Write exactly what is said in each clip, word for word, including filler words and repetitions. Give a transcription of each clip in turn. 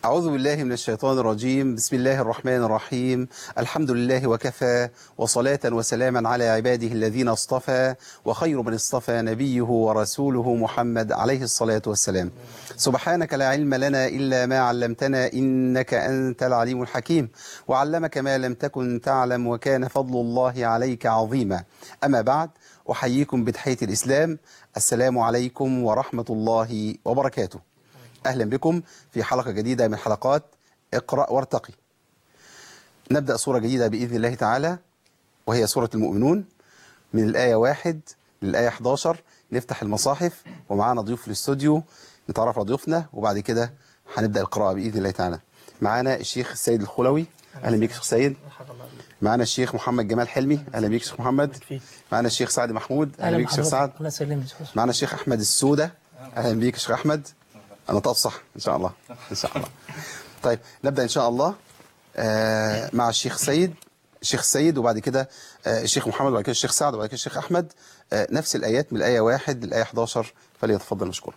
أعوذ بالله من الشيطان الرجيم. بسم الله الرحمن الرحيم. الحمد لله وكفى، وصلاة وسلاما على عباده الذين اصطفى، وخير من اصطفى نبيه ورسوله محمد عليه الصلاة والسلام. سبحانك لا علم لنا إلا ما علمتنا إنك أنت العليم الحكيم، وعلمك ما لم تكن تعلم، وكان فضل الله عليك عظيما. أما بعد، أحييكم بتحية الإسلام. السلام عليكم ورحمة الله وبركاته. أهلا بكم في حلقة جديدة من حلقات اقرأ وارتقي. نبدأ سورة جديدة بإذن الله تعالى، وهي سورة المؤمنون، من الآية واحد للآية أحد عشر. نفتح المصاحف ومعانا ضيوف في الاستوديو، نتعرف على ضيوفنا وبعد كده هنبدأ القراءة بإذن الله تعالى. معانا الشيخ السيد الخلوي، أهلا بك شيخ سيد. معانا الشيخ محمد جمال حلمي، أهلا بك شيخ محمد. معانا الشيخ سعد محمود، أهلا بك شيخ سعد. معانا الشيخ أحمد السودة، أهلا بك شيخ أحمد. أنا طاب صح إن شاء الله إن شاء الله. طيب نبدأ إن شاء الله آه مع الشيخ سيد الشيخ السيد وبعد كده آه الشيخ محمد، وبعد كده الشيخ سعد، وبعد كده الشيخ أحمد. آه نفس الآيات من الآية واحد للآية أحد عشر، فليتفضل مشكورا.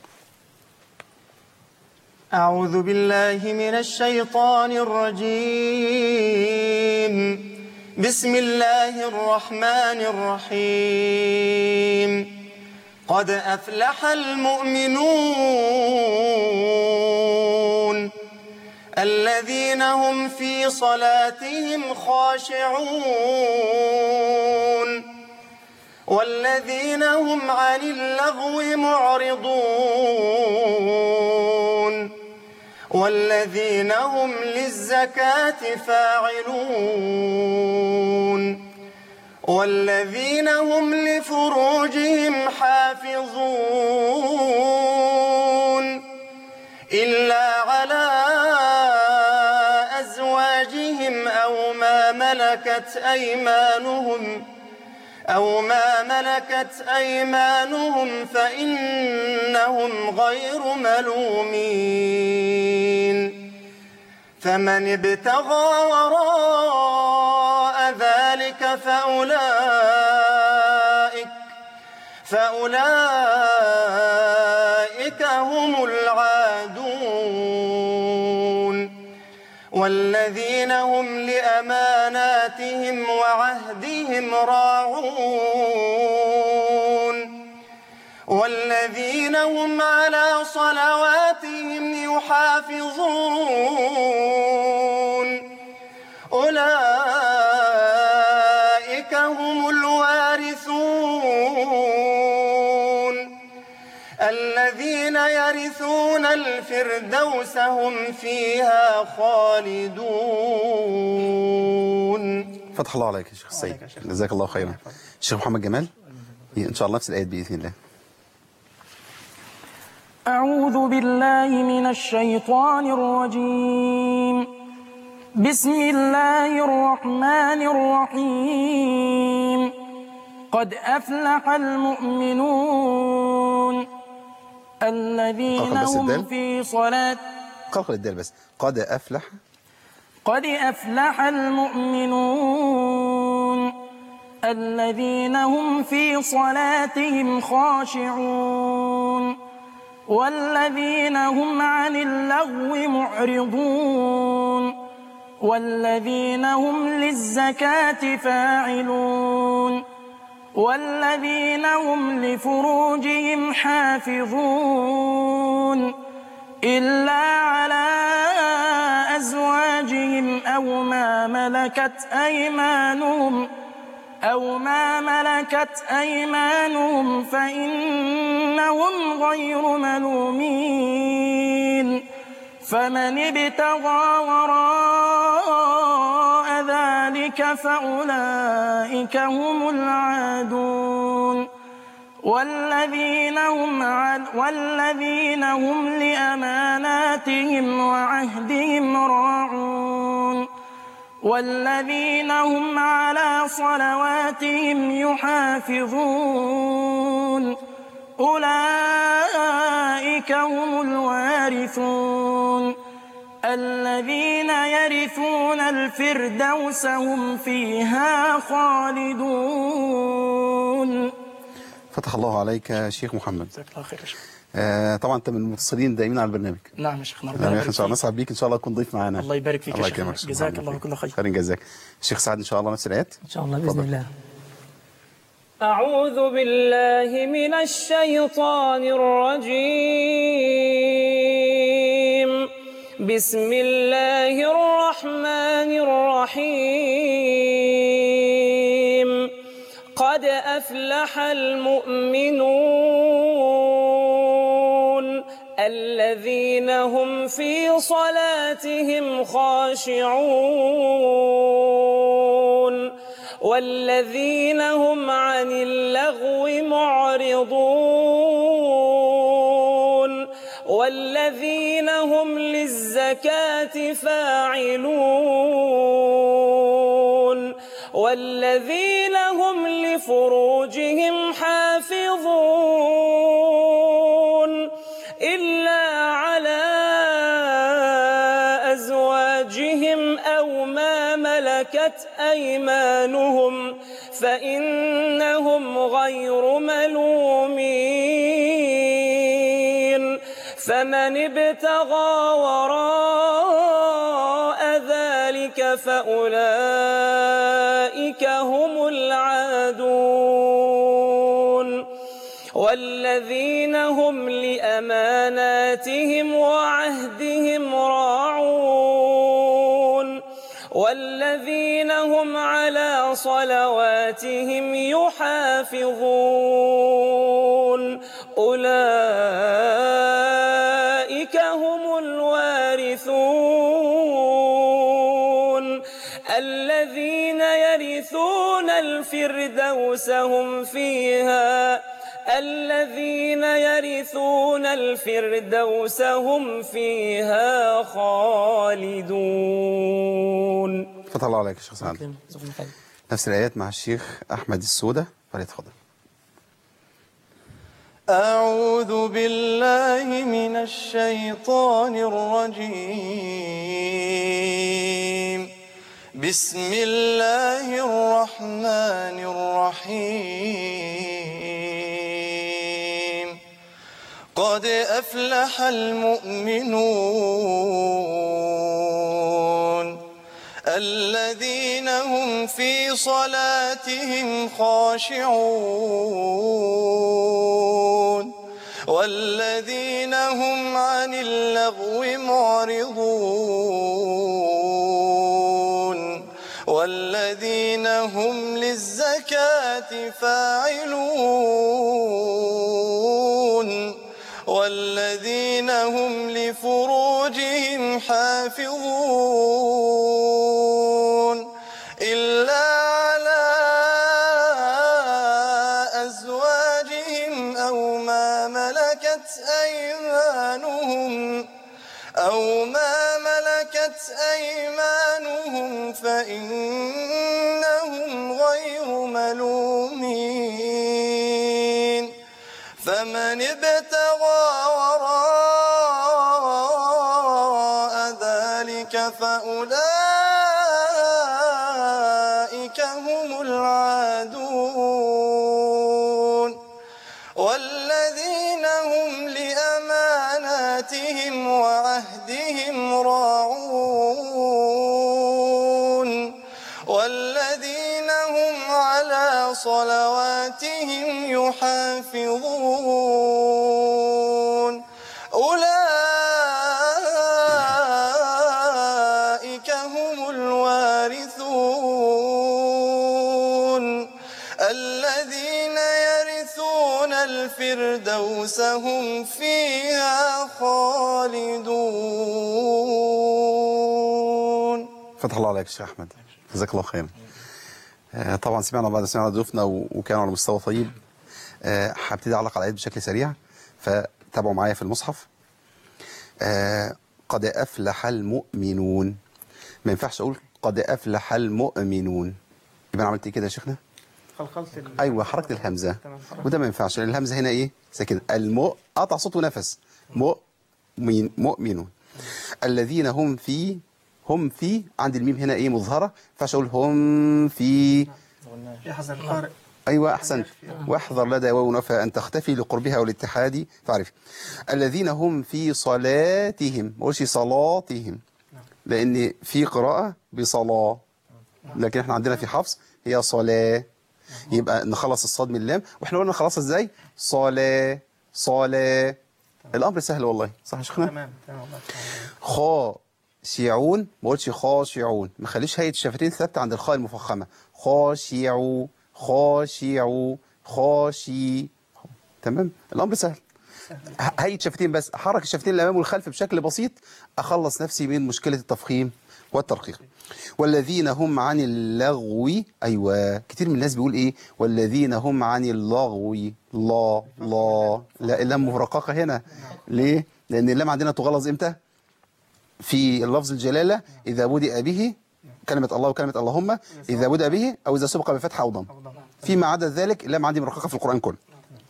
أعوذ بالله من الشيطان الرجيم. بسم الله الرحمن الرحيم. قد أفلح المؤمنون الذين هم في صلاتهم خاشعون والذين هم عن اللغو معرضون والذين هم للزكاة فاعلون والذين هم لفروجهم حافظون إلا على أزواجهم أو ما ملكت أيمانهم أو ما ملكت أيمانهم فإنهم غير ملومين. فمن ابتغى وراء ذلك فأولئك فأولئك هم العادون والذين هم لأماناتهم وعهدهم راعون والذين هم على صلواتهم يحافظون. أولئك هم الوارثون الذين يرثون الفردوس هم فيها خالدون. فتح الله عليك يا شيخ السيد، جزاك الله خيرا. الشيخ محمد جمال إن شاء الله نفس الآيات بإذن الله. أعوذ بالله من الشيطان الرجيم. بسم الله الرحمن الرحيم. قد أفلح المؤمنون الذين هم في صلاة قلقل الدال بس. قد أفلح قد أفلح المؤمنون الذين هم في صلاتهم خاشعون والذين هم عن اللغو معرضون والذين هم للزكاة فاعلون والذين هم لفروجهم حافظون إلا على أزواجهم أو ما ملكت أيمانهم أو ما ملكت أيمانهم فإنهم غير ملومين. فمن ابتغى وراء ذلك فأولئك هم العادون والذين هم والذين هم لأماناتهم وعهدهم راعون والذين هم على صلواتهم يحافظون. أولئك هم الوارثون الذين يرثون الفردوس هم فيها خالدون. فتح الله عليك يا شيخ محمد. جزاك الله خير يا شيخ. آه طبعا انت من المتصلين دايمين على البرنامج. نعم يا شيخنا، ربنا يبارك ان شاء الله، نسعد بيك ان شاء الله تكون ضيف معانا. الله يبارك فيك يا شيخ، جزاك الله كل خير. خير جزاك. الشيخ سعد ان شاء الله نفس الايات ان شاء الله باذن الله. أعوذ بالله من الشيطان الرجيم. بسم الله الرحمن الرحيم. قد أفلح المؤمنون الذين هم في صلاتهم خاشعون والذين هم عن اللغو معرضون والذين هم للزكاة فاعلون والذين هم لفروجهم حافظون إلا على أزواجهم أو ما ملكت أيمانهم فإنهم غير ملومين. فمن ابتغى وراء ذلك فأولئك هم العادون والذين هم لأماناتهم وعهدهم راعون والذين هم على صلواتهم يحافظون أولئك هم الوارثون الذين يرثون الفردوس هم فيها الذين يرثون الفردوس هم فيها خالدون. فتح الله عليك يا شيخ سعد. نفس الآيات مع الشيخ أحمد السودة، فليتفضل. أعوذ بالله من الشيطان الرجيم. بسم الله الرحمن الرحيم. قد أفلح المؤمنون الذين هم في صلاتهم خاشعون والذين هم عن اللغو معرضون والذين هم للزكاة فاعلون والذين هم لفروجهم حافظون إلا على أزواجهم أو ما ملكت أيمانهم أو ما ملكت أيمانهم فإنهم غير ملومين. فمن ابتغى وراء ذلك فأولئك هم العادون والذين هم لأماناتهم وعهدهم راعون والذين هم على صلواتهم يحافظون أولئك هم الوارثون الذين يرثون الفردوس هم فيها خالدون. فتح الله عليك يا شيخ أحمد، جزاك الله خيرا. آه طبعا سمعنا بعد سمعنا ضيوفنا وكانوا على مستوى طيب. آه هبتدي أعلق على الآيات بشكل سريع فتابعوا معايا في المصحف. آه قد أفلح المؤمنون، ما ينفعش أقول قد أفلح المؤمنون، يبقى أنا عملت إيه كده يا شيخنا؟ خلخلت أيوه حركت الهمزة، وده ما ينفعش لأن الهمزة هنا إيه؟ ساكنة. المؤ قطع صوت ونفس. مؤمن مؤمنون الذين هم في هم في عند الميم هنا إيه مظهرة، ما ينفعش أقول هم في يحزن القارئ. أيوة أحسنت. واحذر لدى واو نفى أن تختفي لقربها والاتحاد فاعرف. الذين هم في صلاتهم، ما قولش صلاتهم، لأن في قراءة بصلاة، لكن احنا عندنا في حفص هي صلاة. يبقى نخلص الصاد من اللام، واحنا قلنا نخلصها ازاي؟ صلاة صلاة. الأمر سهل والله، صح يا شيخنا؟ تمام تمام. خاشعون، ما قلتش خاشعون، ما خليش هيئة الشفتين ثابتة عند الخاء المفخمة. خاشعوا خاشعوا خاشي. تمام، الأمر سهل. هيئة شفتين بس، أحرك الشفتين الأمام والخلف بشكل بسيط، أخلص نفسي من مشكلة التفخيم والترقيق. والذين هم عن اللغو، أيوة كتير من الناس بيقول إيه؟ والذين هم عن اللغو، لا لا لا، اللام مرققة هنا. ليه؟ لأن اللام عندنا تغلظ إمتى؟ في اللفظ الجلالة إذا بدأ به كلمة الله وكلمة اللهم، إذا بدأ به أو إذا سبق بفتح أو ضم. فيما عدا ذلك اللام عندي مرققة في القرآن كله.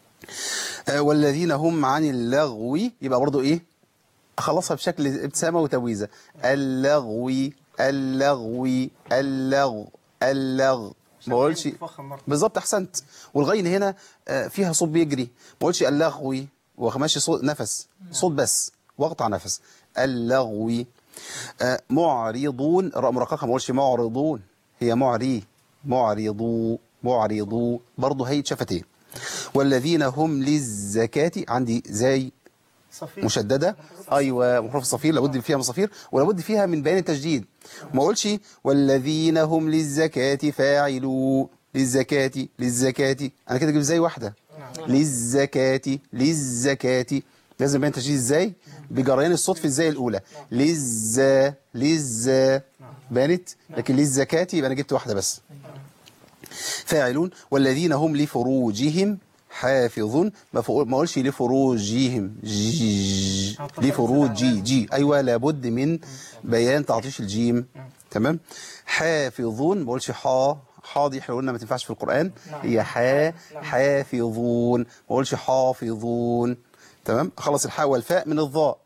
آه والذين هم عن اللغو، يبقى برضو إيه؟ أخلصها بشكل ابتسامة وتويزة. اللغوي اللغوي اللغو اللغو، ما اقولش بالظبط. احسنت. والغين هنا فيها صوت بيجري، ما اقولش اللغوي وماشي صوت نفس، صوت بس واقطع نفس. اللغوي. معرضون، الراء مرققه، ما اقولش معرضون، هي معري معرضو معرضو، برضه هي شفتين. والذين هم للزكاة، عندي زي صفير مشددة، أيوة محروف الصفير، لابد فيها من صفير ولابد فيها من بيان التجديد. ما أقولش والذين هم للزكاة فاعلوا، للزكاة للزكاة، أنا كده أجيب زي واحدة. للزكاة للزكاة، لازم بيان التجديد إزاي؟ بجريان الصوت في الزاي الأولى. للزا للزا بانت، لكن للزكاة يبقى أنا جبت واحدة بس. فاعلون. والذين هم لفروجهم حافظون، ما اقولش لفروجهم، جي لفروجي جي، ايوه لابد من بيان تعطيش الجيم. تمام. حافظون، ما اقولش حا، حا دي احنا قلنا ما تنفعش في القرآن، هي حا. حافظون، ما اقولش حافظون. تمام. اخلص الحاء والفاء من الظاء.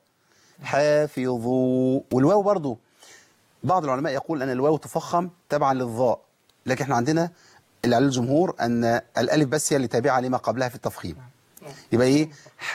حافظوا. والواو برضو بعض العلماء يقول ان الواو تفخم تبعا للظاء، لكن احنا عندنا اللي على الجمهور أن الألف بس هي اللي تابعة لما قبلها في التفخيم. يبقى إيه؟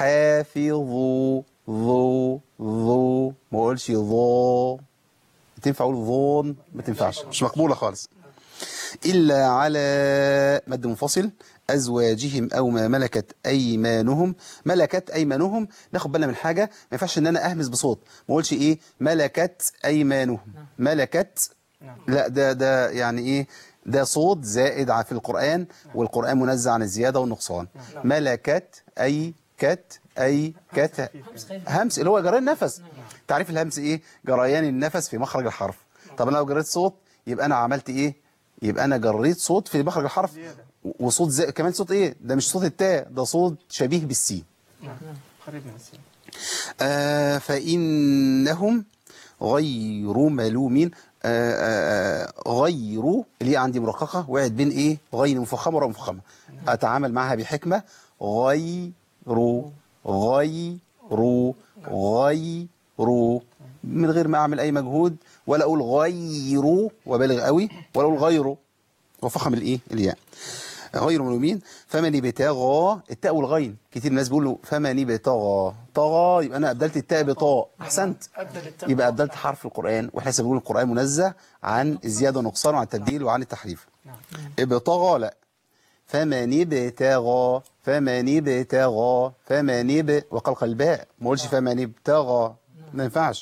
حافظوا ذو ذو، ما أقولش ذو، تنفع أقول ظون؟ ما تنفعش، مش مقبولة خالص. إلا على مد منفصل أزواجهم أو ما ملكت أيمانهم. ملكت أيمانهم، ناخد بالنا من حاجة، ما ينفعش إن أنا أهمس بصوت، ما أقولش إيه؟ ملكت أيمانهم، ملكت، لا ده ده يعني إيه؟ ده صوت زائد في القرآن، والقرآن منزه عن الزيادة والنقصان. ملكت أي كت أي كت، همس اللي هو جريان النفس. تعريف الهمس إيه؟ جريان النفس في مخرج الحرف. طب أنا لو جريت صوت يبقى أنا عملت إيه؟ يبقى أنا جريت صوت في مخرج الحرف، وصوت زي كمان صوت إيه؟ ده مش صوت التاء، ده صوت شبيه بالسين. قريب من السين. آه فإنهم غير ملومين. آآ آآ غير اللي هي عندي مرققة، وقعت بين ايه؟ غين مفخمة وراء مفخمة. اتعامل معها بحكمة. غير غير غير من غير ما اعمل اي مجهود، ولا اقول غير وبالغ قوي، ولا اقول غيره وفخم الايه؟ الياء. غير ملومين. فمن ابتغى، التاء والغين، كتير الناس بيقولوا فمن ابتغى، طغى، يبقى انا ابدلت التاء بطاء. احسنت. يبقى ابدلت حرف القرآن، واحنا لسه بنقول القرآن منزه عن الزياده والنقصان وعن التبديل وعن التحريف. ابتغى لا، فمن ابتغى فمن ابتغى فمن اب وقلقل الباء، ما اقولش فمن ابتغى، ما ينفعش.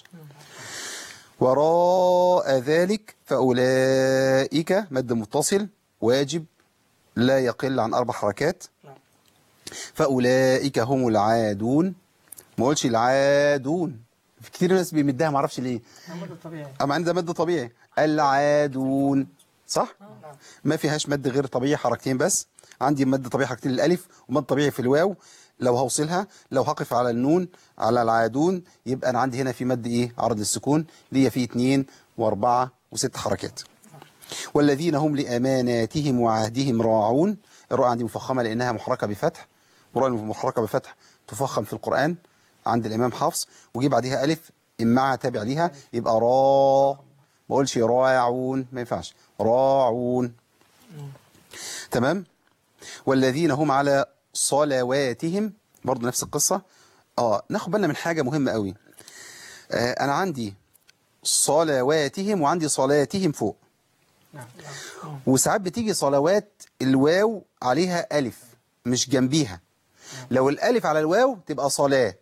وراء ذلك فاولئك، مد متصل واجب لا يقل عن أربع حركات. فأولئك هم العادون، ما قلتش العادون، في كتير ناس بيمدها ما اعرفش ليه. مد طبيعي. أما عندها مد طبيعي. العادون صح؟ ما فيهاش مد غير طبيعي، حركتين بس. عندي مد طبيعي حركتين الألف، ومد طبيعي في الواو. لو هوصلها، لو هقف على النون على العادون، يبقى أنا عندي هنا في مد إيه؟ عرض السكون، ليا فيه اتنين وأربعة وست حركات. والذين هم لأماناتهم وعهدهم راعون. الراء عندي مفخمة لأنها محركة بفتح، والراء المحركة بفتح تفخم في القرآن عند الإمام حفص، وجي بعدها ألف إمع تابع ليها، يبقى را، ما أقولش راعون، ما ينفعش، راعون. تمام. والذين هم على صلواتهم برضو نفس القصة. اه ناخد بالنا من حاجة مهمة قوي. آه أنا عندي صلواتهم وعندي صلاتهم فوق، نعم. وساعات بتيجي صلوات الواو عليها ألف مش جنبيها. لو الألف على الواو تبقى صلاة.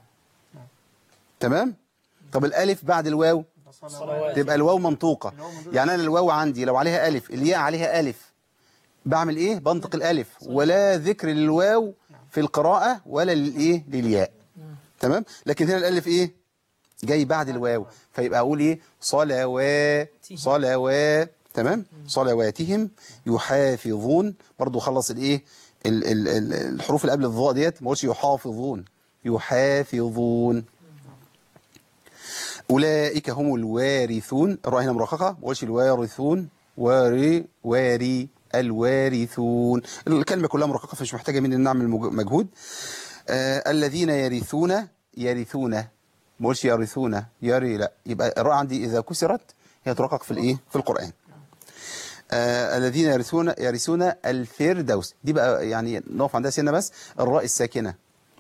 تمام؟ طب الألف بعد الواو صلوات. تبقى الواو منطوقة. يعني أنا الواو عندي لو عليها ألف، الياء عليها ألف، بعمل إيه؟ بنطق الألف، ولا ذكر للواو في القراءة ولا للإيه؟ للياء. تمام؟ لكن هنا الألف إيه؟ جاي بعد الواو، فيبقى أقول إيه؟ صلوات صلوات. تمام؟ صلواتهم يحافظون. برضو خلص الإيه؟ ال ال ال الحروف اللي قبل الضاء ديت، ما قلتش يحافظون، يحافظون. أولئك هم الوارثون، الراء هنا مرققة، ما قلتش الوارثون، واري واري الوارثون، الكلمة كلها مرققة فمش محتاجة مني نعمل مجهود. آه الذين يرثون يرثون، ما قلتش يرثون يري، لا، يبقى الراء عندي إذا كسرت هي ترقق في الإيه؟ في القرآن. آه الذين يرثون يرثون الفردوس، دي بقى يعني نقف عندها سنة بس. الراء الساكنة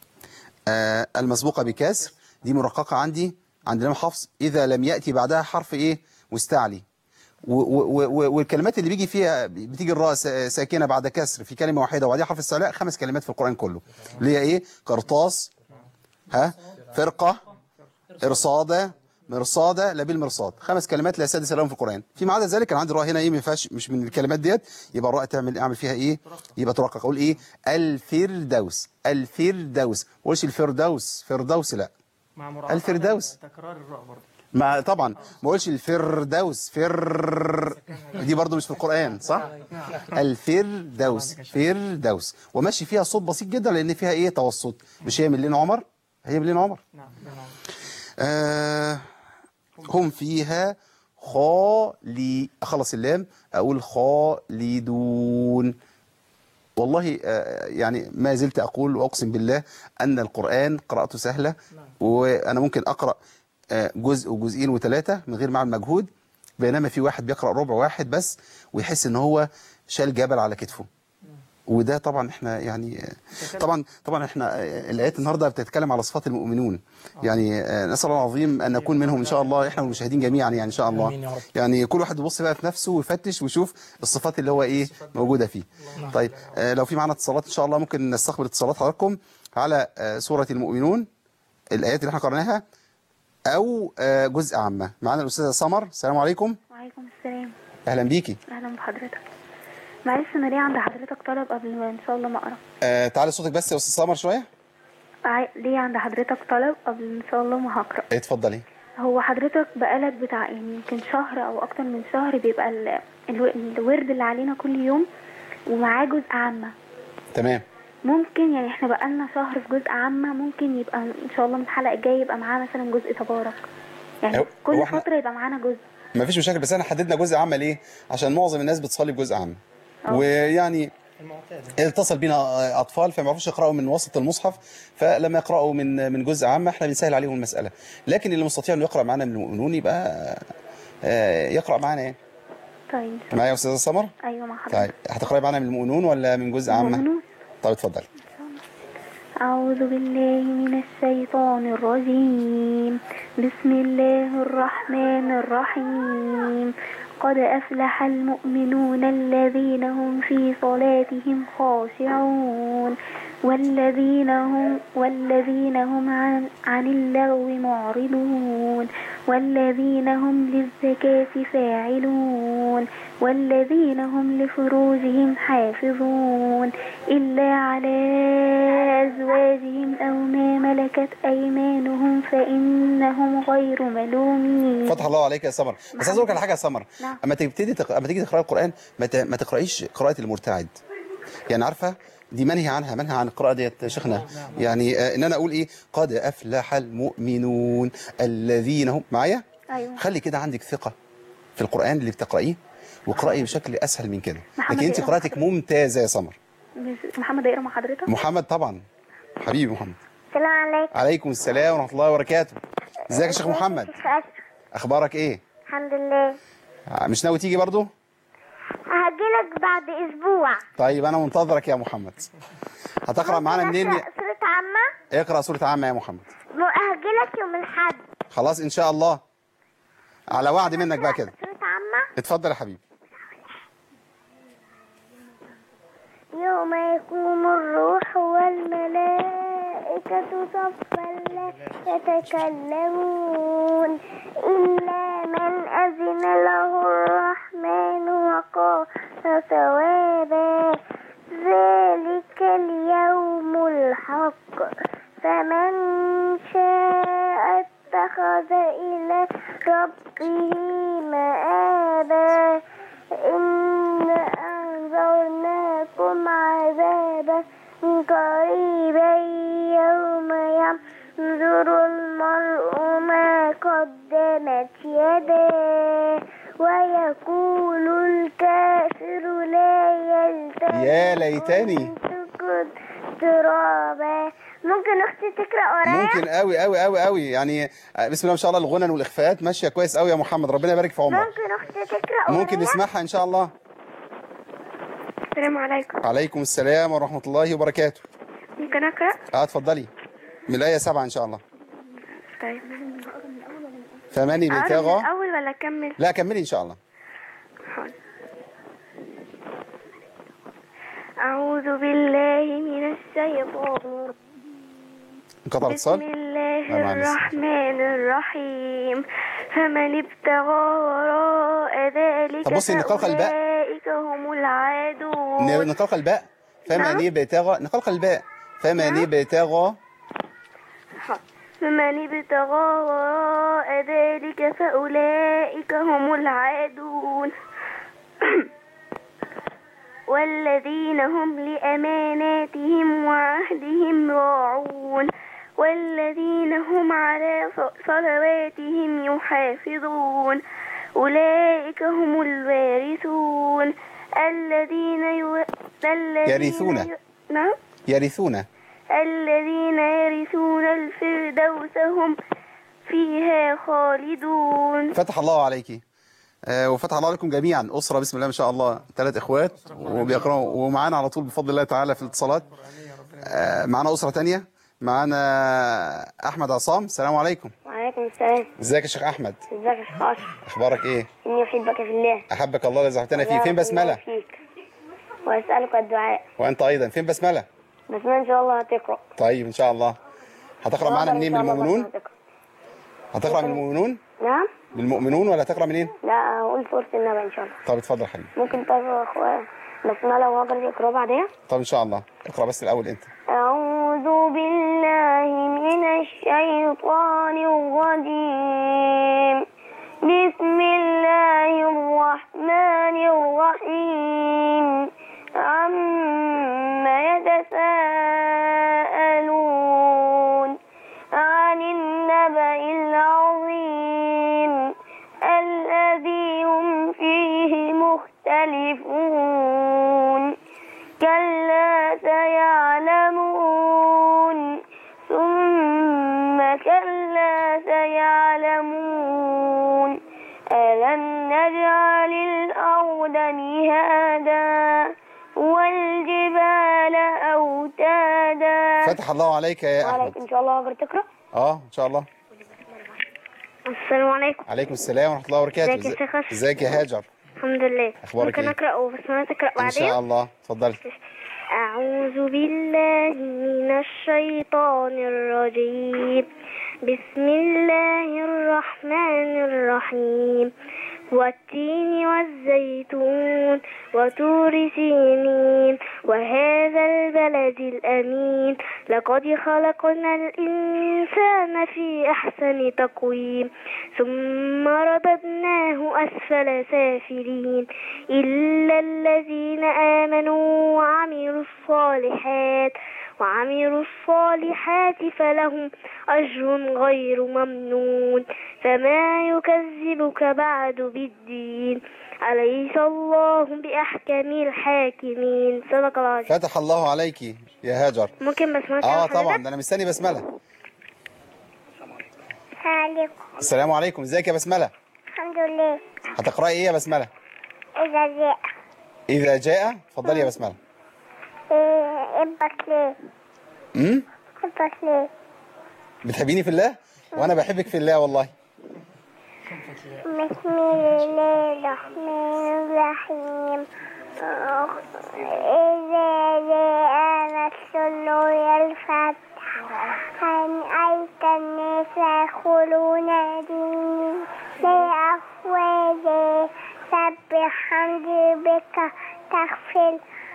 آه المسبوقة بكسر دي مرققة عندي عند الإمام حفص إذا لم يأتي بعدها حرف إيه؟ مستعلي. والكلمات اللي بيجي فيها بتيجي الراء ساكنة بعد كسر في كلمة واحدة وبعدها حرف استعلاء، خمس كلمات في القرآن كله، اللي هي إيه؟ قرطاس، ها، فرقة، إرصادة، مرصادة، لا بالمرصاد، خمس كلمات لا سادس لهم في القرآن. فيما عدا ذلك انا عندي الراء هنا ايه ما ينفعش، مش من الكلمات ديت، يبقى الراء تعمل اعمل فيها ايه؟ يبقى ترقق. اقول ايه؟ الفردوس الفردوس، ما اقولش الفردوس فردوس، لا، مع مراعاة الفردوس تكرار الراء برضه. ما طبعا ما اقولش الفردوس فر، دي برضو مش في القرآن صح؟ الفردوس فردوس، وماشي فيها صوت بسيط جدا لان فيها ايه؟ توسط. مش هي من لين عمر؟ هي من لين عمر. نعم نعم. آه هم فيها خالي، اخلص اللام اقول خالدون. والله آه يعني ما زلت اقول واقسم بالله ان القرآن قراءته سهلة، وانا ممكن اقرأ آه جزء وجزئين وثلاثة من غير ما اعمل مجهود، بينما في واحد بيقرأ ربع واحد بس ويحس ان هو شال جبل على كتفه. وده طبعا احنا يعني طبعا طبعا احنا الايات النهارده بتتكلم على صفات المؤمنون، يعني نسال الله العظيم ان نكون منهم ان شاء الله، احنا والمشاهدين جميعا يعني ان شاء الله. يعني كل واحد يبص بقى في نفسه ويفتش ويشوف الصفات اللي هو ايه موجوده فيه. طيب لو في معنا اتصالات ان شاء الله ممكن نستقبل اتصالات حضراتكم على سوره المؤمنون، الايات اللي احنا قرأناها او جزء عامه. معانا الاستاذه سمر. السلام عليكم. وعليكم السلام. اهلا بيكي. اهلا بحضرتك. معلش انا ليه عند حضرتك طلب قبل ما ان شاء الله ما اقرا. آه تعالي صوتك بس يا استاذ سمر شويه. عاي... ليه عند حضرتك طلب قبل ان شاء الله ما هقرا. اتفضلي. هو حضرتك بقالك بتاع يعني يمكن شهر او اكتر من شهر بيبقى ال... الو... الورد اللي علينا كل يوم ومعاه جزء عامه. تمام. ممكن يعني احنا بقالنا شهر في جزء عامه، ممكن يبقى ان شاء الله من الحلقه الجايه يبقى معاه مثلا جزء تبارك، يعني كل فتره يبقى معانا جزء. ما فيش مشاكل، بس احنا حددنا جزء عام ليه؟ عشان معظم الناس بتصلي بجزء عام، ويعني اتصل بينا اطفال فما يعرفوش يقراوا من وسط المصحف، فلما يقراوا من من جزء عام احنا بنسهل عليهم المساله، لكن اللي مستطيع انه يقرا معانا من المؤمنون يبقى يقرا معانا يعني. طيب معايا يا استاذه سمر؟ ايوه مع حضرتك. طيب هتقراي معانا من المؤمنون ولا من جزء عامه؟ المؤمنون. طيب اتفضلي. أعوذ بالله من الشيطان الرجيم. بسم الله الرحمن الرحيم. قد أفلح المؤمنون الذين هم في صلاتهم خاشعون والذين هم والذين هم عن, عن اللغو معرضون والذين هم للزكاة فاعلون والذين هم لفروجهم حافظون إلا على أزواجهم أو ما ملكت أيمانهم فإنهم غير ملومين. فتح الله عليك يا سمر. بس عايز اقول لك على حاجه يا سمر، نعم. اما تبتدي تق... اما تيجي تقراي القران ما, ت... ما تقرايش قراءه المرتعد، يعني عارفه دي منهي عنها، منهي عن القراءه ديت يا شيخنا، يعني آه ان انا اقول ايه؟ قد افلح المؤمنون الذين هم معايا. أيوة. خلي كده عندك ثقه في القران اللي بتقرايه واقراي بشكل اسهل من كده، لكن انت قراءتك ممتازه يا سمر. محمد يقرا مع حضرتك؟ محمد طبعا، حبيبي محمد. السلام عليكم. عليكم السلام ورحمه الله وبركاته. ازيك يا شيخ محمد؟ اخبارك ايه؟ الحمد لله. مش ناوي تيجي برضو؟ هجيلك بعد اسبوع. طيب انا منتظرك يا محمد. هتقرا معانا منين؟ سورة عامة. اقرا سوره عامه يا محمد. هجيلك يوم الأحد. خلاص ان شاء الله، على وعد منك بقى كده. سورة عامة. اتفضل يا حبيبي. يوم يقوم الروح والملائكة صفا لا يتكلمون إلا من أذن له الرحمن وقال ثوابا ذلك اليوم الحق فمن شاء اتخذ إلى ربه مآبا إن أنذرناكم عذابا قريبا يوم ينظر المرء ما قدمت يداه ويقول الكافر لا يلتني يا ليتني ترابا. ممكن اختي تقرا ورايا؟ ممكن قوي قوي قوي قوي، يعني بسم الله ما شاء الله الغنن والاخفاءات ماشيه كويس قوي يا محمد، ربنا يبارك في عمرك. ممكن اختي تقرا ورايا؟ ممكن نسمعها ان شاء الله. السلام عليكم. وعليكم السلام ورحمه الله وبركاته. ممكن اقرا؟ اه اتفضلي من الايه سبعة ان شاء الله. طيب فمن ابتغى. اقرا من الاول ولا اكمل؟ لا كملي ان شاء الله. حاضر. أعوذ بالله من الشيطان. انقطع الاتصال. بسم الله الرحمن الرحيم. فمن ابتغى وراء ذلك طب بصي نقلق الباء. فأولئك هم العادون. نقلق الباء. فمن ابتغى نقلق الباء. فمن ابتغى. فمن ابتغى وراء ذلك فأولئك هم العادون. والذين هم لأماناتهم وعهدهم راعون والذين هم على صلواتهم يحافظون أولئك هم الوارثون الذين يو... الذين يرثون ي... نعم يرثون الذين يرثون الفردوس هم فيها خالدون. فتح الله عليك. آه وفتح الله عليكم جميعا، أسرة بسم الله ما شاء الله، ثلاث إخوات وبيقرأوا ومعانا على طول بفضل الله تعالى في الاتصالات. آه معانا أسرة تانية، معانا أحمد عصام. السلام عليكم. وعليكم السلام. ازيك يا شيخ أحمد؟ ازيك يا شيخ أشرف؟ أخبارك إيه؟ إني أحبك في الله. أحبك الله الذي زرعتنا فيه. فين بسملة؟ فيك. وأسألك الدعاء. وأنت أيضا فين بسملة؟ بسملة إن شاء الله هتقرأ. طيب إن شاء الله. هتقرأ معانا منين؟ من المؤمنون؟ هتقرأ من المؤمنون؟ نعم. من المؤمنون ولا هتقرأ منين؟ لا أقول سورة النبأ إن شاء الله. طب اتفضل حبيبي. ممكن تقرأ أخويا بسملة وأقرأ يقرأ بعدين؟ طب إن شاء الله اقرأ بس الأول أنت. أعوذ بالله من الشيطان الرجيم. بسم الله الرحمن الرحيم. عما يتساءلون عن النبأ العظيم الذي هم فيه مختلفون كلا سيعلمون ثم كلا سيعلمون ألم نجعل الأرض مهادا والجبال أوتادا. فتح الله عليك يا أحمد. وعليك إن شاء الله أقدر تقرأ؟ اه إن شاء الله. السلام عليكم. عليكم السلام ورحمة الله وبركاته. ازيك يا شيخ أشرف؟ ازيك يا هاجر؟ الحمد لله. أخبارك ممكن إيه؟ أقرأ وبسملة تقرأ بعدين؟ إن شاء الله اتفضلي. أعوذ بالله من الشيطان الرجيم. بسم الله الرحمن الرحيم. والتين والزيتون وطور سينين وهذا البلد الأمين لقد خلقنا الإنسان في أحسن تقويم ثم رددناه أسفل سافلين إلا الذين آمنوا وعملوا الصالحات وعملوا الصالحات فلهم أجر غير ممنون فما يكذبك بعد بالدين أليس الله بأحكم الحاكمين. صدق الله. فتح الله عليك يا هاجر. ممكن بسملة؟ اه طبعا ده انا مستني بسملة. السلام عليكم. السلام عليكم. ازيك يا بسملة؟ الحمد لله. هتقرأي ايه يا بسملة؟ إذا جاء. إذا جاء. اتفضلي يا بسملة. احبك ليه؟ امم احبك ليه؟ بتحبيني في الله وأنا بحبك في الله والله. بسم الله الرحمن الرحيم. إذا جاء نصر الفتح رأيت الناس يدخلون دين أفواجا سبح حمد ربك تغفل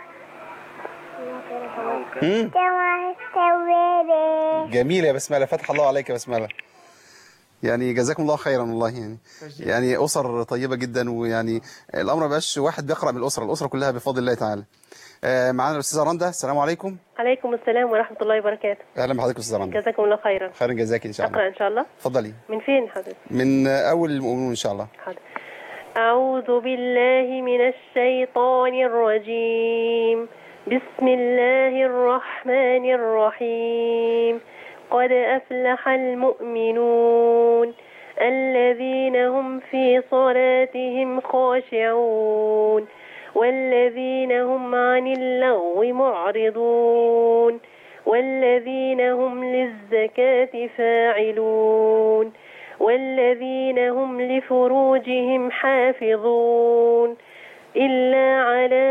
جميل يا بسملة، فتح الله عليك يا بسملة. يعني جزاكم الله خيرا والله. يعني يعني أسر طيبة جدا، ويعني الأمر ما بقاش واحد بيقرأ من الأسرة، الأسرة كلها بفضل الله تعالى. آه معانا الأستاذة رندا. السلام عليكم. عليكم السلام ورحمة الله وبركاته. أهلا بحضرتك أستاذة رندا. جزاكم الله خيرا. خيرا جزاك إن شاء الله. أقرأ إن شاء الله. اتفضلي. من فين حضرتك؟ من أول المؤمنون إن شاء الله. حاضر. أعوذ بالله من الشيطان الرجيم. بسم الله الرحمن الرحيم. قد أفلح المؤمنون الذين هم في صلاتهم خاشعون والذين هم عن اللغو معرضون والذين هم للزكاة فاعلون والذين هم لفروجهم حافظون إلا على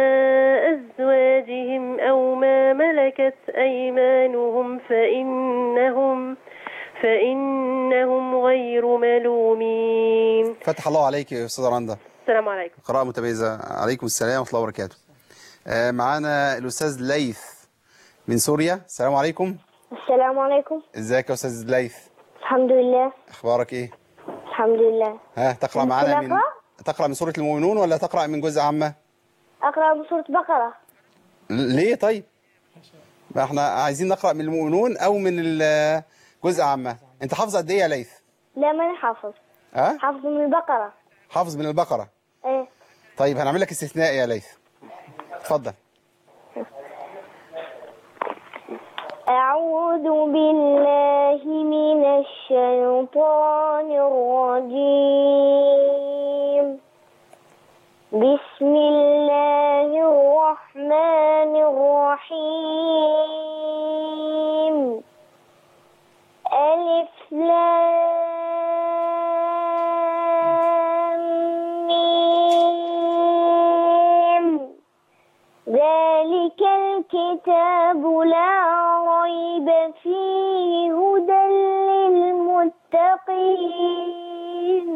أزواجهم أو ما ملكت أيمانهم فإنهم فإنهم غير ملومين. فتح الله عليك يا أستاذة رندا. السلام عليكم. قراءة متميزة. عليكم السلام ورحمة الله وبركاته. آه معانا الأستاذ ليث من سوريا. السلام عليكم. السلام عليكم. ازيك يا أستاذ ليث؟ الحمد لله. أخبارك إيه؟ الحمد لله. ها تقرأ معانا من تقرأ من سورة المؤمنون ولا تقرأ من جزء عامة؟ أقرأ من سورة بقرة. ليه طيب؟ ما احنا عايزين نقرأ من المؤمنون أو من الجزء عامة. أنت حافظ قد إيه يا ليث؟ لا ماني حافظ. ها؟ حافظ من البقرة. حافظ من البقرة؟ إيه. طيب هنعمل لك استثناء يا ليث. اتفضل. أعوذ بالله من الشيطان الرجيم. بسم الله الرحمن الرحيم. ألف لام ميم. ذلك الكتاب لا ريب فيه هدى للمتقين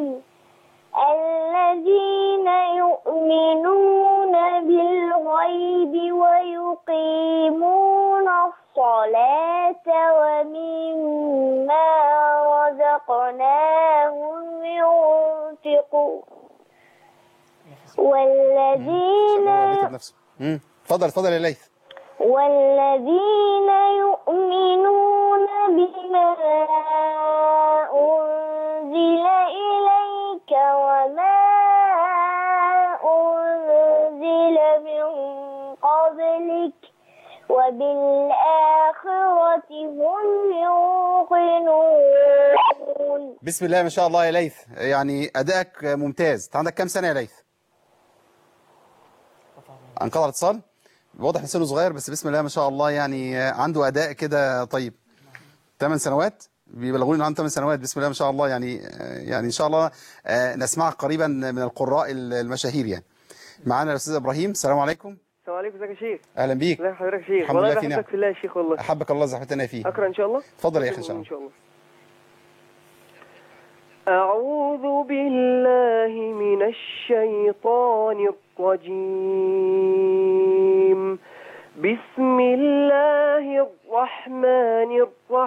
الذين يؤمنون بالغيب ويقيمون الصلاة ومما رزقناهم ينفقون والذين اتفضل اتفضل يا ليث. والذين يؤمنون بما أنزل إليك وما أنزل من قبلك وبالآخرة هم يوقنون. بسم الله ما شاء الله يا ليث، يعني أدائك ممتاز. أنت عندك كام سنة يا ليث؟ انقطع الاتصال. واضح ان سنه صغير بس بسم الله ما شاء الله يعني عنده اداء كده طيب. ثمان سنوات بيبلغوني انه عنده ثمان سنوات. بسم الله ما شاء الله. يعني يعني ان شاء الله نسمعك قريبا من القراء المشاهير. يعني معانا الاستاذ ابراهيم. السلام عليكم. السلام عليكم. ازيك يا شيخ؟ اهلا بيك. ازي حضرتك يا شيخ؟ الحمد لله في نعم. في الله يا شيخ والله. احبك الله زحمتنا فيه. اقرا ان شاء الله. اتفضل يا اخي ان شاء الله. ان شاء الله. أعوذ بالله من الشيطان الرجيم. بسم الله الرحمن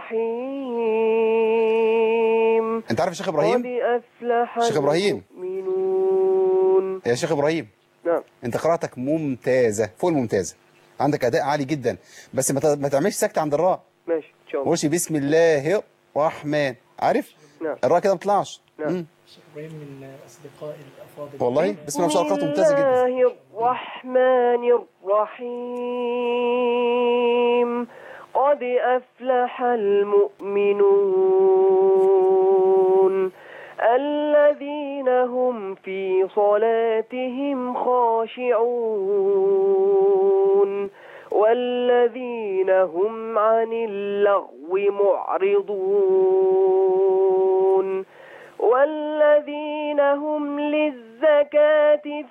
الرحيم. انت عارف يا شيخ ابراهيم؟ قد أفلح شيخ ابراهيم المؤمنون. يا شيخ ابراهيم. نعم. انت قراءتك ممتازة فوق الممتازة، عندك اداء عالي جدا، بس ما تعملش سكتة عند الراء. ماشي ان شاء الله. وشي بسم الله الرحمن. عارف؟ نعم. الراء كده ما بتطلعش. نعم. شيخ ابراهيم من اصدقائي الافاضل والله بسم الله ما شاء الله قراءته ممتازة جدا. بسم الله الرحمن الرحيم. قد أفلح المؤمنون الذين هم هم في صلاتهم خاشعون والذين هم عن اللغو معرضون والذين هم للزكاة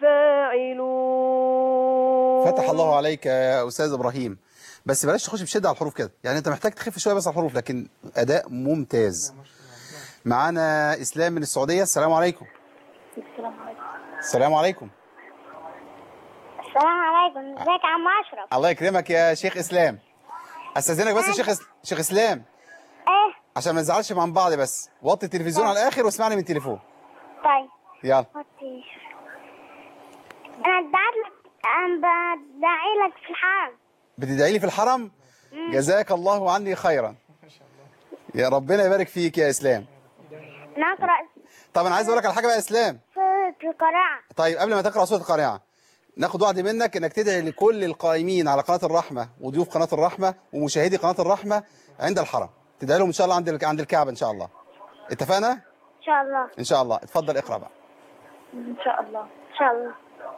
فاعلون. فتح الله عليك يا أستاذ إبراهيم، بس بلاش تخش بشدة على الحروف كده، يعني أنت محتاج تخف شوية بس على الحروف، لكن أداء ممتاز. معانا إسلام من السعودية. السلام عليكم. السلام عليكم. السلام عليكم. السلام عليكم، ازيك يا عم اشرف؟ الله يكرمك يا شيخ إسلام. أستاذنك بس يا شيخ إس... شيخ إسلام، ايه عشان ما نزعلش من بعض، بس وطي التلفزيون على الآخر واسمعني من التليفون. طيب يلا. انا ادعت لك، انا بدعي لك في الحرم. بتدعي لي في الحرم؟ جزاك الله عني خيرا. يا ربنا يبارك فيك يا إسلام. انا اقرا طب أنا عايز أقول لك على حاجة بقى يا إسلام. سورة القارعة. طيب قبل ما تقرأ سورة القارعة، ناخد وعد منك انك تدعي لكل القائمين على قناة الرحمة وضيوف قناة الرحمة ومشاهدي قناة الرحمة عند الحرم، تدعي لهم ان شاء الله عند عند الكعبة ان شاء الله. اتفقنا؟ ان شاء الله. ان شاء الله. اتفضل اقرأ بقى. ان شاء الله. ان شاء الله.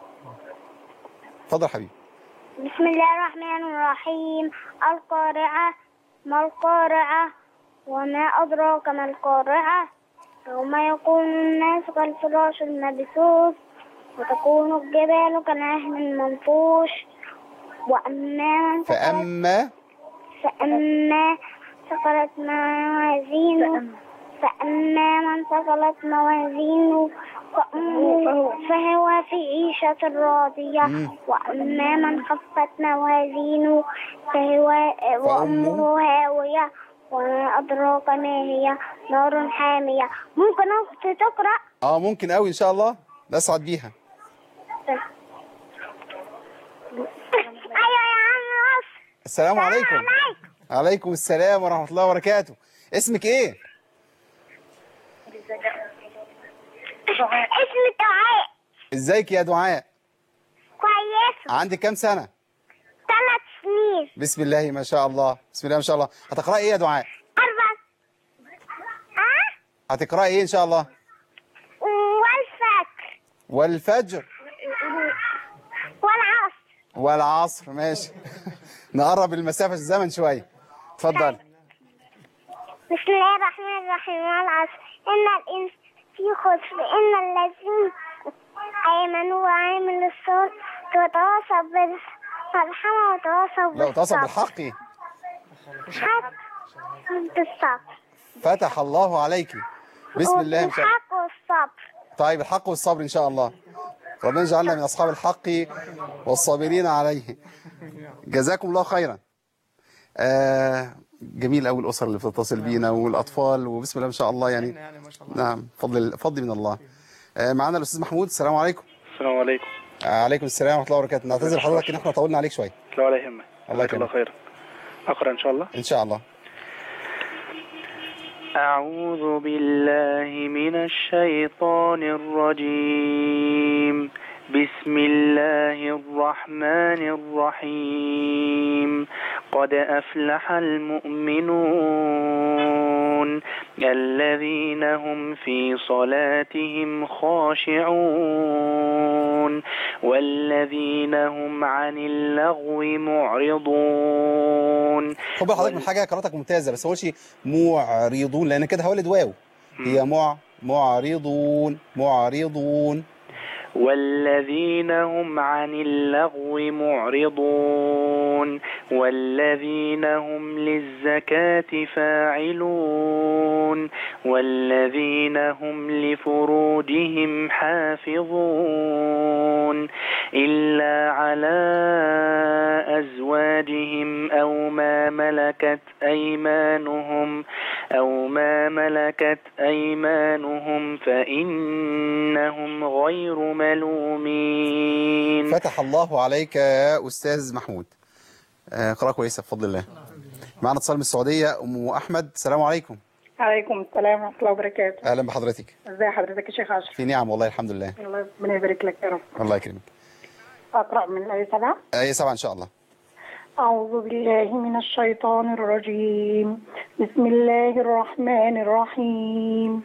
اتفضل حبيبي. بسم الله الرحمن الرحيم. القارعة. ما القارعة وما أدراك ما القارعة؟ يوم يكون الناس كالفراش المبثوث وتكون الجبال كالعهن المنفوش وأما من فأما فأما ثقلت موازينه فأما من ثقلت موازينه فأمه فهو في عيشة راضية وأما من خفت موازينه فهو وأمه هاوية وما أدراك ما هي نار حامية. ممكن أختي تقرأ؟ اه ممكن قوي ان شاء الله، نسعد بيها. أيوة يا عم نصر. السلام عليكم. عليكم السلام ورحمة الله وبركاته. اسمك ايه؟ اسمي دعاء. ازيك يا دعاء؟ كويس. عندك كام سنة؟ ثلاث سنين. بسم الله ما شاء الله، بسم الله ما شاء الله. هتقرأي ايه يا دعاء؟ أربع. ها؟ هتقرأي ايه ان شاء الله؟ والفجر. والفجر والعصر. والعصر، ماشي. نقرب المسافة الزمن شوية. اتفضل. بسم الله الرحمن الرحيم. والعصر إن الإنسان في خسر إن الذين آمنوا وعملوا الصالحات وتواصوا بالرحمة وتواصوا لو تواصل بالصبر. بالحق. حق بالصبر. فتح الله عليك. بسم الله ما شاء الله. الحق والصبر. طيب الحق والصبر ان شاء الله. ربنا يجعلنا من اصحاب الحق والصابرين عليه. جزاكم الله خيرا. آه جميل قوي الاسر اللي بتتصل بينا والاطفال، وبسم الله ما شاء الله يعني. نعم فضل فضل من الله. آه معانا الاستاذ محمود. السلام عليكم. السلام عليكم. آه عليكم السلام ورحمه الله وبركاته. نعتذر حضرتك ان احنا طولنا عليك شويه. لا ولا يهمك. الله جزاك الله يكرمك. خيرا. اقرا ان شاء الله. ان شاء الله. أعوذ بالله من الشيطان الرجيم. بسم الله الرحمن الرحيم. قد أفلح المؤمنون الذين هم في صلاتهم خاشعون والذين هم عن اللغو معرضون. خد بال حضرتك من حاجه، قراءتك ممتازه، بس هو شيء معرضون لان كده هولد واو. هي مع معرضون معرضون. والذين هم عن اللغو معرضون والذين هم للزكاة فاعلون والذين هم لفروجهم حافظون إلا على أزواجهم أو ما ملكت أيمانهم أو ما ملكت أيمانهم فإنهم غير ملومين. فتح الله عليك يا أستاذ محمود. آه قراءة كويسة بفضل الله. معنا اتصال من السعودية أم أحمد. السلام عليكم. عليكم السلام ورحمة الله وبركاته. أهلا بحضرتك. ازي حضرتك يا شيخ أشرف؟ في نعم والله الحمد لله. الله ربنا يبارك لك يا رب. الله يكرمك. أقرأ من الآية سبعة؟ آية سبعة إن شاء الله. أعوذ بالله من الشيطان الرجيم. بسم الله الرحمن الرحيم.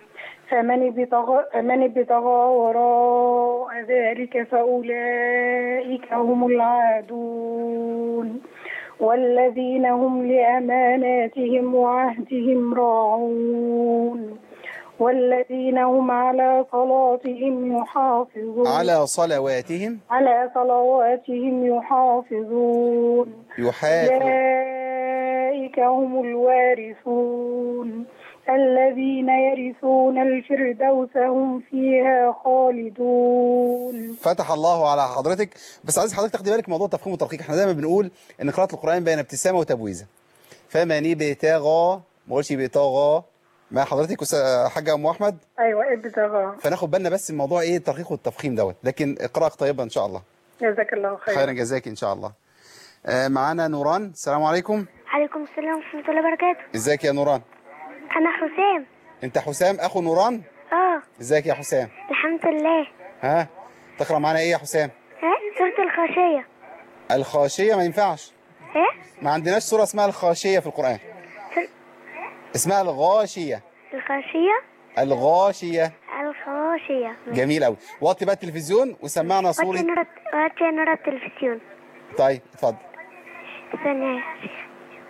فمن ابتغى فمن ابتغى وراء ذلك فأولئك هم العادون والذين هم لأماناتهم وعهدهم راعون والذين هم على صلاتهم يحافظون على صلواتهم على صلواتهم يحافظون يحافظون أولئك هم الوارثون الذين يرثون الفردوس هم فيها خالدون. فتح الله على حضرتك. بس عايز حضرتك تاخدي بالك موضوع التفخيم والترقيق. احنا دايما بنقول ان قراءة القرآن بين ابتسامة وتبويزة. فمن ابتغى، ما قلتش ابتغى مع حضرتك حاجة ام احمد. ايوه ابتغى. فناخد بالنا بس من موضوع ايه الترقيق والتفخيم دوت، لكن قراءة طيبة ان شاء الله. جزاك الله خير. خيرا جزاك ان شاء الله. آه معانا نوران. السلام عليكم. عليكم السلام ورحمة الله وبركاته. ازيك يا نوران؟ أنا حسام. انت حسام اخو نوران؟ اه. ازيك يا حسام؟ الحمد لله. ها تقرأ معانا ايه يا حسام؟ ها سورة الخاشية. الخاشية ما ينفعش. ايه؟ ما عندناش سورة اسمها الخاشية في القرآن. اسمها الغاشية. الخاشية؟ الغاشية. الخاشية. جميل قوي. وطي بقى التلفزيون وسمعنا صورة. وطي نور وطي نور التلفزيون. طيب اتفضل. ثانية يا شيخ.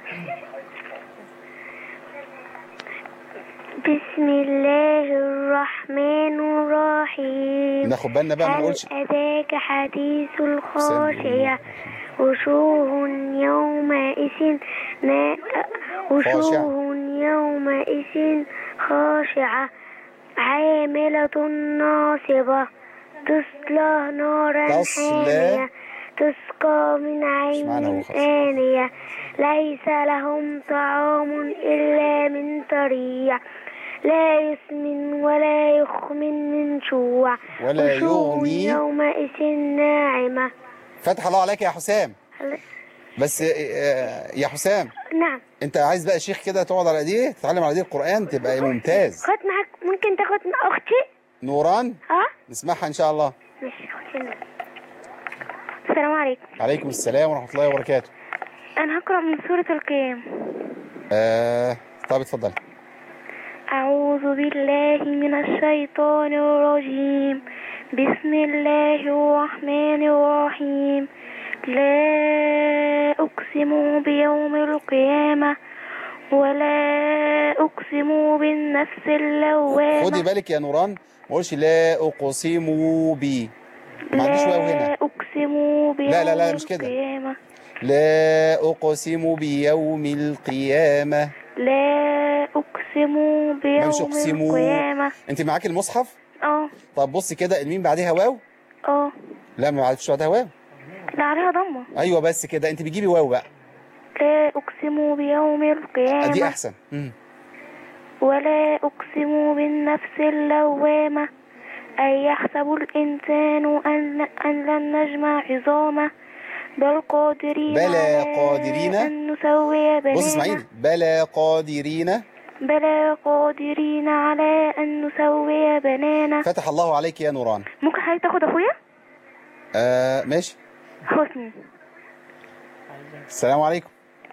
بسم الله الرحمن الرحيم. ناخد بالنا بقى ما نقولش. هل أتاك حديث الخاشية وجوه يومئذ نا وجوه يومئذ خاشعة عاملة ناصبة تصلى نارا حامية تسقى من عين آنية ليس لهم طعام إلا من ضريع لا يسمن ولا يخمن من جوع ولا يغني يومئذ ناعمة. فتح الله عليك يا حسام. بس يا حسام. نعم. انت عايز بقى شيخ كده تقعد على ايديه تتعلم على ايديه القرآن تبقى ممتاز. خد معاك ممكن تاخد مع اختي نوران. اه نسمعها ان شاء الله. ماشي. السلام عليكم. عليكم السلام ورحمة الله وبركاته. انا هقرأ من سورة القيامة. آه طب اتفضل. أعوذ بالله من الشيطان الرجيم بسم الله الرحمن الرحيم لا أقسم بيوم القيامة ولا أقسم بالنفس اللوامة. خدي بالك يا نوران ما قولش لا أقسم بي. ما عنديش واو هنا. لا أقسم بيوم لا لا لا مش كده. القيامة. لا أقسم بيوم القيامة. لا أقسم بيوم مش أقسم. القيامة. أنت معاك المصحف؟ اه. طب بصي كده الميم بعدها واو؟ اه. لا ما عرفتش بعدها واو. لا عليها ضمة. أيوه بس كده أنت بتجيبي واو بقى. لا أقسم بيوم القيامة. دي أحسن. مم. ولا أقسم بالنفس اللوامة أي يحسب الإنسان أن, أن لن نجمع عظامه بل قادرين بلى قادرين أن نسوي بنانا. بص اسمعيني بلى قادرين بلى قادرين على أن نسوي بنانا. فتح الله عليك يا نوران. ممكن حضرتك تاخد أخويا؟ آه ماشي. حسني. السلام عليكم.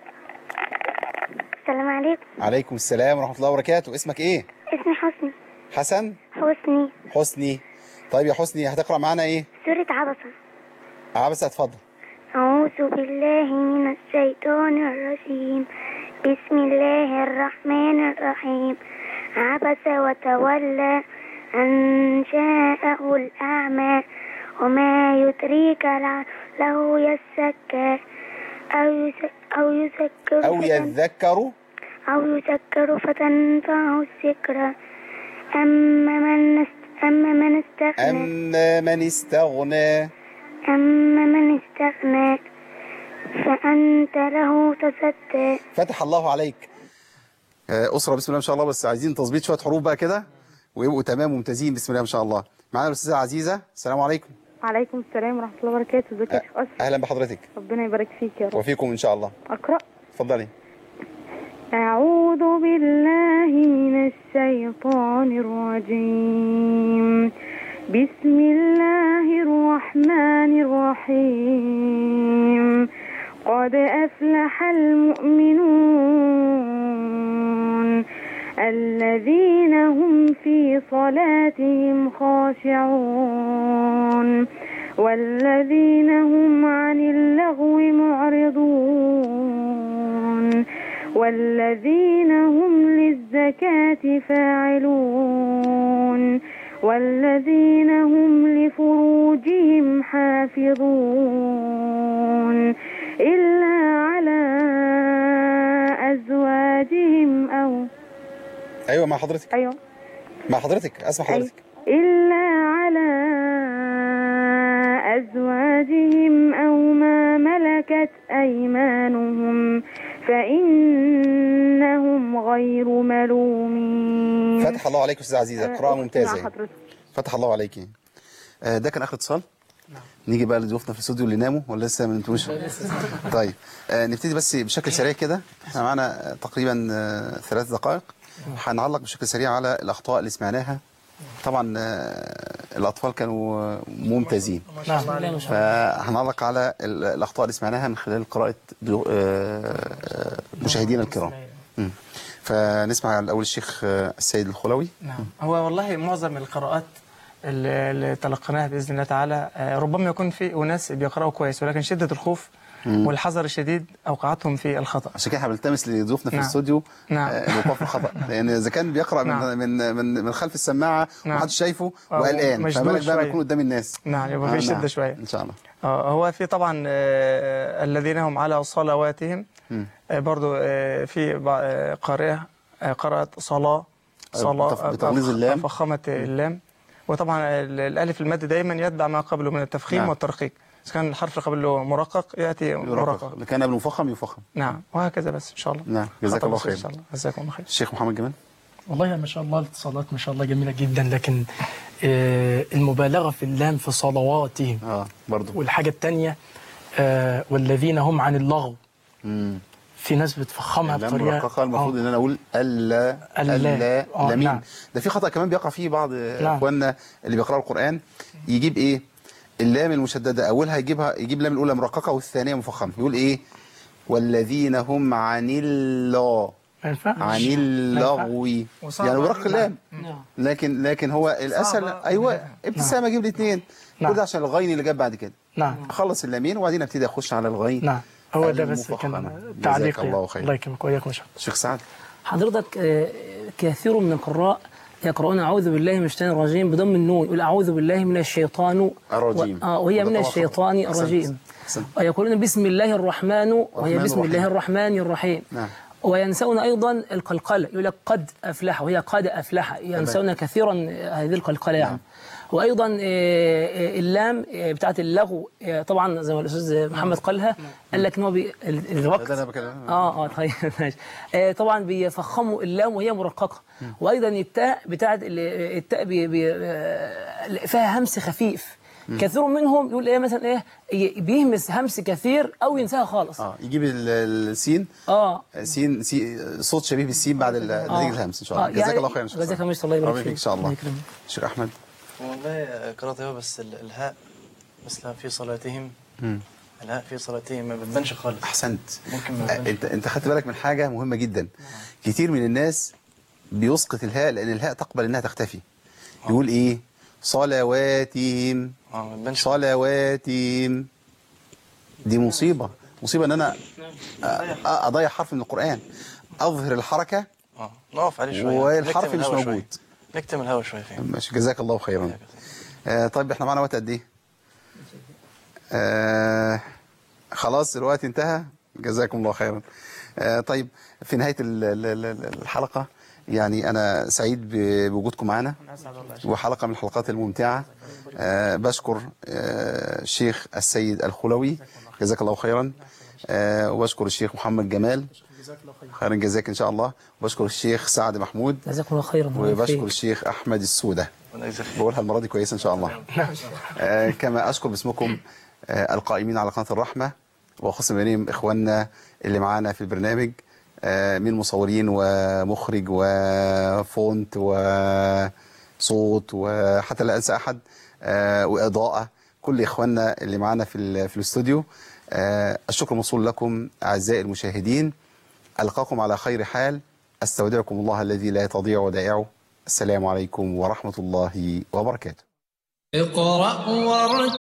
السلام عليكم. عليكم السلام ورحمة الله وبركاته. اسمك ايه؟ اسمي حسني. حسن؟ حسني. حسني. طيب يا حسني هتقرأ معانا ايه؟ سورة عبسة. عبسة اتفضل. أعوذ بالله من الشيطان الرجيم بسم الله الرحمن الرحيم عبس وتولى أن جاءه الأعمى وما يدريك لعله يزكى أو أو يذكر أو يذكر أو يذكر فتنفعه الذكرى أما من أما من استغنى أما من استغنى أما من استغنى فأنت له تصدى. فتح الله عليك. أسرة بسم الله ما شاء الله، بس عايزين تظبيط شوية حروف بقى كده ويبقوا تمام ممتازين بسم الله ما شاء الله. معانا الأستاذة عزيزة. السلام عليكم. وعليكم السلام ورحمة الله وبركاته. ازيك يا شيخ أسرة؟ أهلا بحضرتك. ربنا يبارك فيك يا رب. وفيكم إن شاء الله. أقرأ. اتفضلي. أعوذ بالله من الشيطان الرجيم بسم الله الرحمن الرحيم قد أفلح المؤمنون الذين هم في صلاتهم خاشعون والذين هم عن اللغو معرضون والذين هم للزكاة فاعلون والذين هم لفروجهم حافظون إلا على أزواجهم أو ايوه مع حضرتك. أيوه مع حضرتك اسمع حضرتك. إلا على أزواجهم أو ما ملكت أيمانهم فإنهم غير ملومين. فتح الله عليك أستاذ عزيزة، قراءة ممتازة. فتح الله عليك. ده كان آخر اتصال. نعم. نيجي بقى لضيوفنا في الاستوديو اللي ناموا ولا لسه ما نمتوش؟ طيب آه نبتدي بس بشكل سريع كده. احنا معانا تقريبا آه ثلاث دقائق. هنعلق بشكل سريع على الأخطاء اللي سمعناها. طبعا آه الأطفال كانوا ممتازين. نعم. فهنعلق على الأخطاء اللي سمعناها من خلال قراءة آه مشاهدينا الكرام. م. فنسمع الأول الشيخ السيد الخلوي. نعم. هو والله معظم القراءات اللي تلقيناها بإذن الله تعالى ربما يكون في أناس بيقرأوا كويس، ولكن شدة الخوف مم. والحذر الشديد أوقعتهم في الخطأ. عشان كده احنا بنلتمس لضيوفنا في نعم. الاستوديو نعم. الوقوف في الخطأ، لأن إذا كان بيقرأ من نعم. من من من خلف السماعة نعم. ومحدش شايفه وقلقان، فما بالك بقى بيكون قدام الناس. نعم يبقى في شدة شوية إن شاء الله. هو في طبعا الذين هم على صلواتهم برضو في قارئة قرأت صلاة صلاة بتغليظ اللام، فخامة اللام، وطبعا الألف المد دائما يتبع ما قبله من التفخيم نعم. والترقيق. إذا كان الحرف اللي قبله مرقق يأتي مرقق، اللي كان قبله مفخم يفخم. نعم وهكذا بس إن شاء الله. نعم جزاك الله خير. إن شاء الله جزاكم الله خير. الشيخ محمد جمال. والله ما شاء الله الاتصالات ما شاء الله جميلة جدا، لكن آه المبالغة في اللام في صلواتهم اه برضه. والحاجة الثانية آه والذين هم عن اللغو. امم في ناس بتفخمها بطريقه مرققه، المفروض ان انا اقول الا الا لمين. نعم. ده في خطأ كمان بيقع فيه بعض نعم. اخواننا اللي بيقراوا القرآن، يجيب ايه اللام المشدده اولها يجيبها يجيب اللام الاولى مرققه والثانيه مفخمه، يقول ايه والذين هم عن الله عن اللغو، يعني مرقق اللام. لكن لكن هو الاسهل ايوه ابتسامه اجيب الاثنين كل ده عشان الغين اللي جاب بعد كده. نعم اخلص اللامين وبعدين ابتدي اخش على الغين. نعم هو ده بس كان تعليق. الله خير. الله يكرمك وإياكم. شيخ سعد. حضرتك كثير من القراء يقرؤون أعوذ بالله من الشيطان الرجيم بضم النون، يقول أعوذ بالله من الشيطان الرجيم و... وهي من الشيطان الرجيم، ويقولون بسم الله الرحمن وهي بسم الله الرحمن الرحيم. نعم. وينسون أيضا القلقلة، يقول لك قد أفلح وهي قد أفلح، ينسون كثيرا هذه القلقلة يعني. وأيضا اللام بتاعت اللغو طبعا زي ما الأستاذ محمد قالها، قال لك إن هو الوقت اه اه طيب ماشي. طبعا بيفخموا اللام وهي مرققة. وأيضا التاء بتاعت التاء بي بي فيها همس خفيف. كثير منهم يقول ايه مثلا ايه بيهمس همس كثير او ينساها خالص. اه يجيب السين اه سين سي صوت شبيه بالسين بعد نتيجه آه. الهمس ان شاء الله. آه. جزاك يعني الله خير. جزاك الله الله يبارك فيك ان شاء الله. شيخ احمد. والله قراءة بس الهاء مثلا في صلاتهم امم الهاء في صلاتهم ما بتبانش خالص. احسنت. ممكن ما انت انت خدت بالك من حاجه مهمه جدا. آه. كتير من الناس بيسقط الهاء لان الهاء تقبل انها تختفي. آه. يقول ايه صلواتهم اه صلواتهم. دي مصيبه مصيبه ان انا اضيع حرف من القرآن، اظهر الحركه اه نقف عليه شويه والحرف مش موجود، نكتم الهواء شويه فيه. ماشي جزاك الله خيرا. آه طيب احنا معانا وقت قد ايه؟ آه خلاص الوقت انتهى. جزاكم الله خيرا. آه طيب في نهايه الحلقه يعني أنا سعيد بوجودكم معنا، وحلقة من الحلقات الممتعة. أه بشكر أه الشيخ السيد الخلوي جزاك الله خيرا، أه وبشكر الشيخ محمد جمال خيرا جزاك إن شاء الله، وبشكر الشيخ سعد محمود جزاك الله خيرا، وبشكر الشيخ أحمد السودة بقولها المرة دي كويسة إن شاء الله. أه كما أشكر باسمكم أه القائمين على قناة الرحمة، وخصوصا بينهم إخواننا اللي معانا في البرنامج من مصورين ومخرج وفونت وصوت وحتى لا أنسى أحد وإضاءة، كل إخواننا اللي معانا في في الاستوديو. الشكر موصول لكم أعزائي المشاهدين، ألقاكم على خير حال أستودعكم الله الذي لا تضيع ودائعه. السلام عليكم ورحمة الله وبركاته. اقرأ ورتل